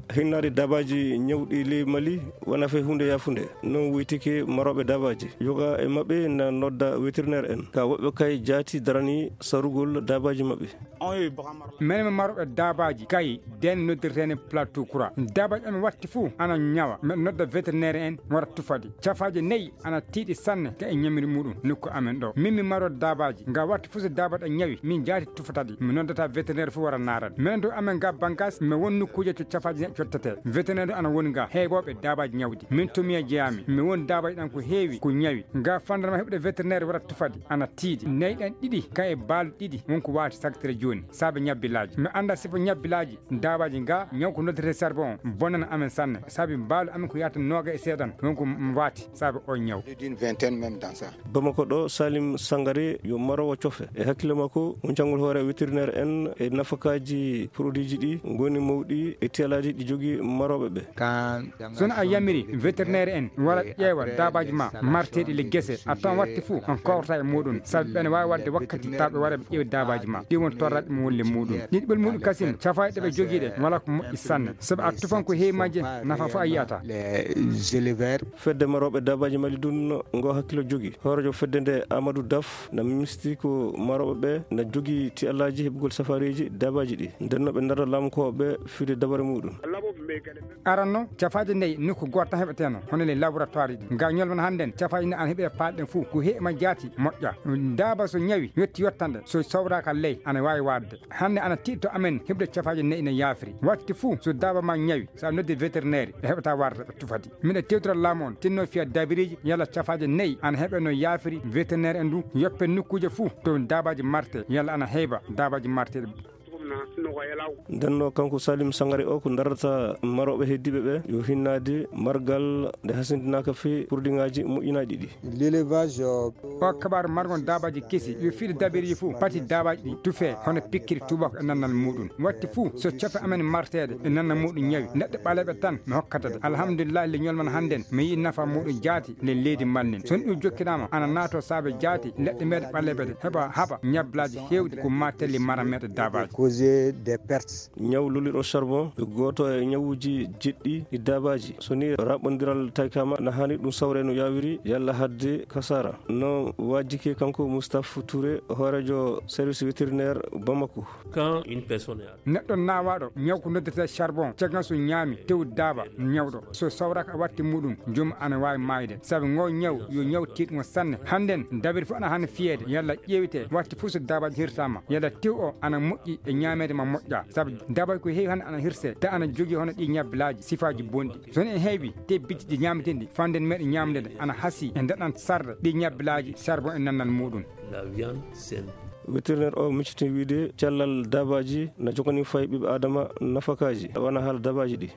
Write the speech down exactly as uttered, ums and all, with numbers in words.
hinnade dabaji ñawɗi ley Mali wona fe hunde yafunde non wiytike maroɓe dabaji yoga e mabɓe na nodda vétérinaire en ka woɓɓe kay jaati darani sarugol dabaji mabɓe men maroɓe dabaji kay den noddirtene plateau coura dabaji ame watti fou ana ñawa men nodda vétérinaire en wara tufadi cafaji nayyi ana tiiɗi sanne ka e ñamiri muɗum nokku amen ɗo min mi maro dabaji nga watti fou so dabaɗo ñawi min jaati tufatadi mi noddata vétérinaire fou wara narade minen do amen ga bangkas mi won nokkuje to cafaji neɗɗo cottete vétérinaire ana woni ga heeɓoɓe dabaji ñawdi min tomiya jeeyami mi won dabaji ɗan ko heewi ko ñawi nga fandanma heɓde vétérinaire wara tufadi ana tiiɗi nayyi ɗan ɗiɗi ka e baalu ɗiɗi wonko wawata sagtire joni saabe ñabbilaji mi anda sifo ñabbilaji dabaji nga ñaw ko noddete charbon bonana amen sanne saabi baalu amen ko yata noga e seeɗan wonko wati saabe o ñaw Bamako ɗo Salim Sangare yo marowo cofe e hakkille makko on jangol hoore vétérinaire en e nafakaji produit ji ɗi goni mawɗi e telaji ɗi jogui maroɓe ɓe sono a yamiri vétérinaire en wara ƴeewa dabaji ma marteɗi le guesse a tan watti fou on kawrata e muɗum saabi ɓene wawi wadde wakkati taw ɓe wara ɓe ƴeewa dabaji ma ɗi won torraɗe mo wolle muɗum ɗiɗɓel muɗum kasim cafaji ɗeɓe joguiɗe wala ko moƴƴi sanne saabi a tufan ko heemaji nafa fo a yiyata fedde maroɓe dabaji Mali dun ngo hakkilo jogui horejo fedde nde Amadou Daf na misti ko maroɓe ɓe na jogui ti allaji heɓugol safariji dabaji ɗi ndenno ɓe dara lamkoɓe fiide dabare muɗum aranno cafaji nayyi nokku goto tan heɓeteno hono les laboratoire ji nga ñolmon hannden cafaji nde ana heeɓe palɗen fou ko heema jaati moƴƴa daba so ñawi yetti yettande so sawraka ley ana wawi wadde hande ana tiɗto amen heɓde cafaji nayyi ne yaafiri watti fou so daba ma ñawi sa noddi vétérinaire ɓe heɓata warde ɓe tufadi miɗe tewtora lamu on tinno fiya dabiriji yalla cafaji nayyi ana heeɓe no yaafiri vétérinaire en du yoppe nokkuje fou to dabaji marte yalla ana heeɓa dabaji marteɗe ndenno kanko Salim Sangare o ko darata maroɓe heddiɓe ɓe yo hinnade margal nde hasindinaka fe produit ngaji moƴƴinaji ɗi l'élevage o kabaru margon dabaji kesi yo fiide dabiriji fou pati dabaji ɗi tufe hono pikkiri tubako e nannal muɗum watti fou so cofe amen martede e nannal muɗum ñawi neɗɗo ɓaleɓe tan mi hokkatade alhamdulillah le ñolman hannden mi yi nafa muɗum jaati le leydi malnin son ɗum jokkinama ana naato saabe jaati leɗɗe meɗe ɓaleɓede heɓa haɓa ñablaji hewɗi ko matelli mara meɗe dabaji des pertes ñaw loliɗo charbon ɓe goto e ñawuji jeɗɗi ɗi dabaji so ni raɓodiral taykama na hani ɗum sawre no yawiri yalla hadde kasara non wajjike kanko Moustapha Touré hoorejo service vétérinaire Bamako quand une personne neɗɗo nawaɗo ñaw ko noddete charbon caggal so ñaami tew daba ñawɗo so sawraka watti muɗum joom ana wawi mayde saabi ngo ñaw yo ñaw tiɗmo sanne hannden dabiri fof ana hana fiyede yalla ƴewite watti fof so dabaji hirtama yalla tew o ana moƴƴi e ñamede ma moƴƴa saabu dabaji ko heewi hande ana hirse te ana jogui hono ɗi ñabbilaji sifaji bonɗi soni e heewi te bijji ɗi ñameteɗi fanden meɗe ñamdede ana haasi e ndeɗan sarde ɗi ñabbilaji charbon e nannal muɗum la viande saine vétérinaire o micciti wiide cellal dabaji na jogani fayi ɓiɓe adama nafakaji wona haala dabaji ɗi